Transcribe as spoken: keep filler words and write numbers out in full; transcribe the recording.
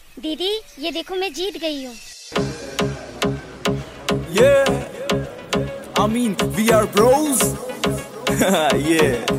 दीदी ये देखो मैं जीत गई हूँ। Yeah, I mean we are bros. Yeah.